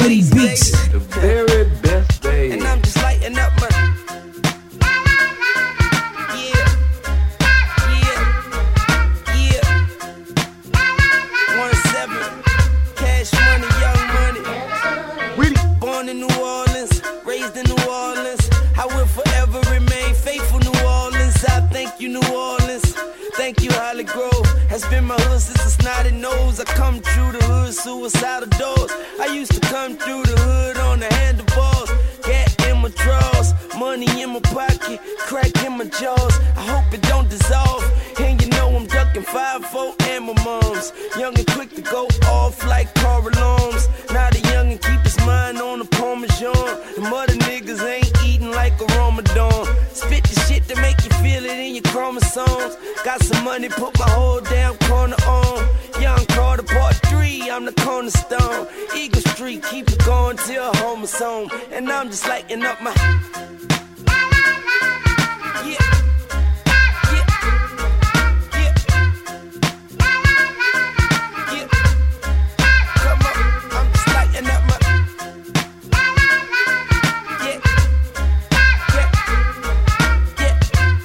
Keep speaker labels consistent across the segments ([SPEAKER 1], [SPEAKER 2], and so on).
[SPEAKER 1] Woody Beats.
[SPEAKER 2] The very best day.
[SPEAKER 3] And I'm just lighting up my. Yeah. Yeah. Yeah. 1-7. Cash money, young money.
[SPEAKER 2] Really?
[SPEAKER 3] Born in New Orleans, raised in New Orleans. I will forever remain faithful, New Orleans. I thank you, New Orleans. Thank you, Holly Grove. Has been my hood since a snotty nose. I come through the hood, suicidal doors. I used to come through the hood on the handlebars. Gat in my drawers, money in my pocket, crack in my jaws. I hope it don't dissolve. And you know I'm ducking 5-4 and my moms. Young and quick to go off like car alarms. Now the young and keep his mind on the Parmesan. The mother niggas ain't eating like a Ramadan. Spit the shit to make you feel it in your chromosomes. Got some money, put my whole damn corner on. Young Carter part 3, I'm the cornerstone. Eagle Street, keep it going till home is home. And I'm just lighting up my. Yeah. Yeah. Yeah. Yeah. Come on, I'm just lighting up my. Yeah. Yeah. Yeah.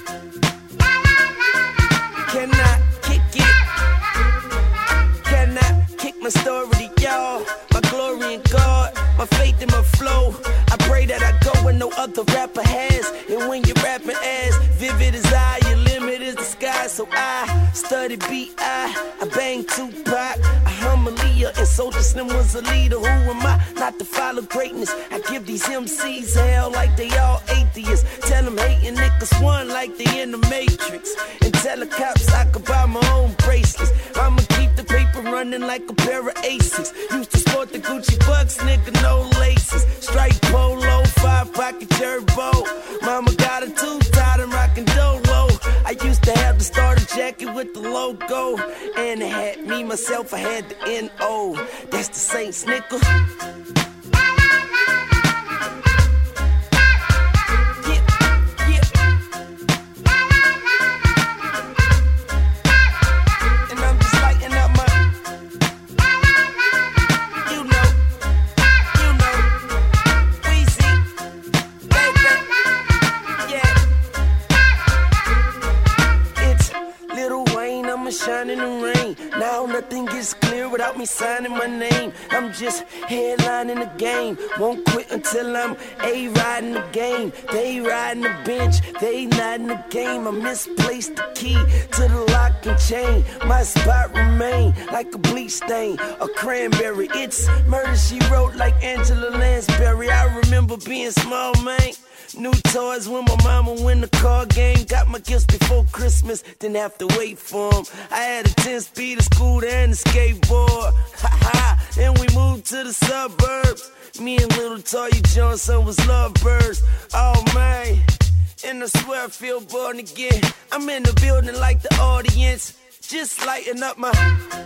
[SPEAKER 3] Can I kick it? Can I kick my story to y'all? My glory in God, my faith in my flow. I pray that I go where no other rapper has. And when you're rapping as vivid as I, your limit is the sky. So I study B.I., I bang Tupac, I hum Aaliyah, and Soulja Slim was a leader. Who am I not to follow greatness? I give these MCs hell like they all atheists. Tell them hating niggas won like they in the Matrix. And tell the cops I could buy my own bracelets. I'ma keep the paper running like a pair of Asics. Used to sport the Gucci Bucks, nigga, no laces. Straight polo, 5-pocket turbo. Mama got a tooth-tied and rockin' Dolo. I used to have the starter jacket with the logo. And it had me, myself, I had the N.O. That's the Saints, nigga. Shine in the rain. Now nothing gets clear without me signing my name. I'm just headlining the game. Won't quit until I'm A-riding the game. They riding the bench, they not in the game. I misplaced the key to the lock and chain. My spot remain like a bleach stain, a cranberry. It's murder she wrote like Angela Lansbury. I remember being small, man. New toys when my mama win the car game. Got my gifts before Christmas, didn't have to wait for them. I had a 10-speed, a scooter, and a skateboard. Ha-ha, and we moved to the suburbs. Me and little Toya Johnson was lovebirds. Oh, man, and I swear I feel born again. I'm in the building like the audience, just lighting up my...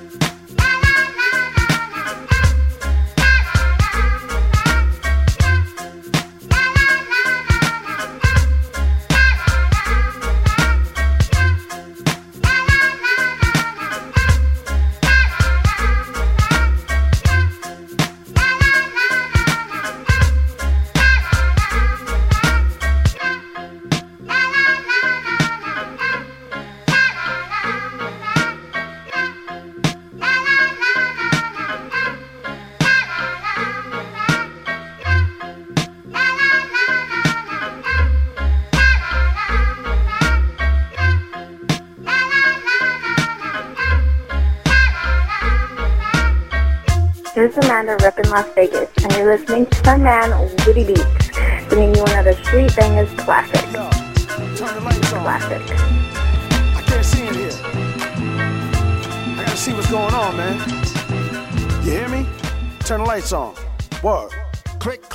[SPEAKER 4] This is Amanda repping Las Vegas, and you're listening to my man, Woody Beats, bringing you another Street Bangers classic.
[SPEAKER 5] Yo, turn the lights on.
[SPEAKER 4] Classic.
[SPEAKER 5] I can't see in here. I gotta see what's going on, man. You hear me? Turn the lights on. Word. Click,